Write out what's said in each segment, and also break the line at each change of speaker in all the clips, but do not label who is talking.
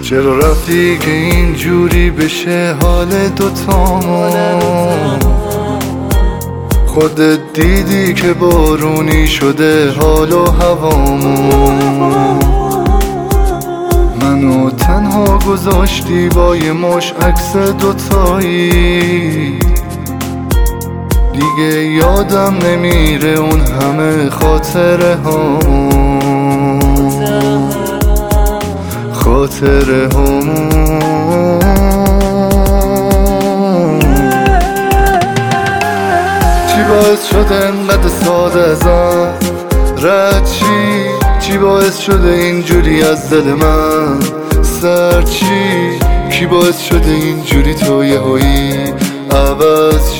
چرا رفتی که اینجوری بشه حال دوتامون؟ خودت دیدی که بارونی شده حال و هوامون. منو تنها گذاشتی با یه مش عکس دوتایی، دیگه یادم نمیره اون همه خاطره هامون. خاطره هامون. چی باعث شده انقدر ساده ازم رد چی باعث شده اینجوری از دل من سر کی باعث شده اینجوری تو یهویی عوض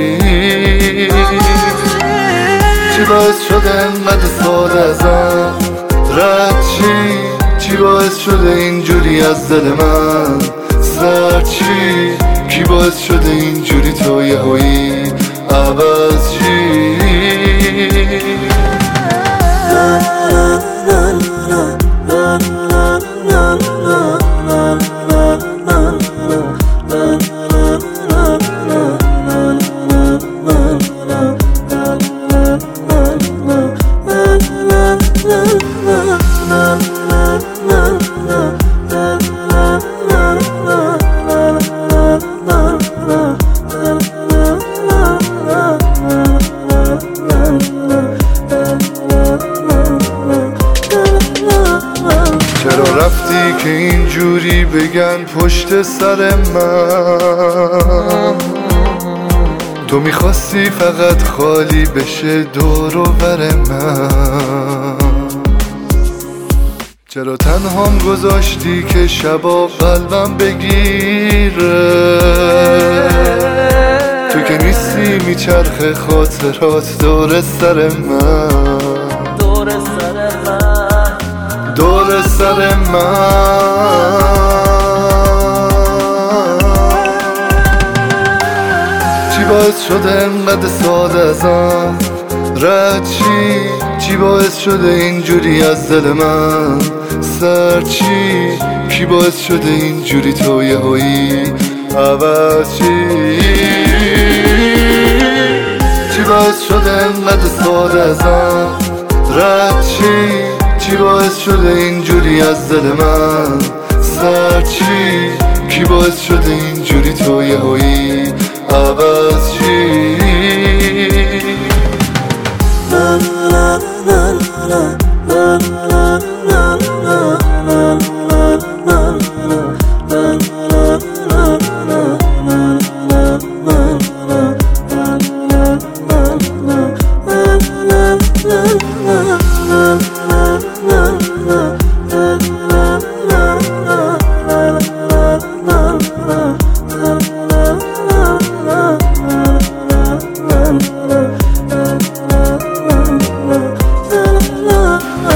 چی باعث شده انقدر ساده ازم رد چی باعث شده اینجوری از دل من سر کی باعث شده اینجوری تو یهویی عوض چرا رفتی که اینجوری بگن پشت سر من؟ تو میخواستی فقط خالی بشه دور و بر من. چرا تنهام گذاشتی که شبا قلبم بگیره؟ تو که نیستی میچرخه خاطرات دور سر من. دور سر من. چی باعث شده انقدر ساده ازم رد چی باعث شده اینجوری از دل من سر کی باعث شده اینجوری تو یهویی عوض چی باعث شده انقدر ساده ازم رد چی باعث شده اینجوری از دل من سر کی باعث شده اینجوری تو یهویی عوض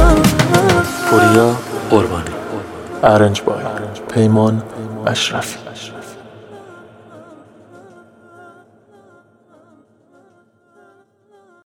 پوریا قربانی. ارنج بای پیمان اشرفی.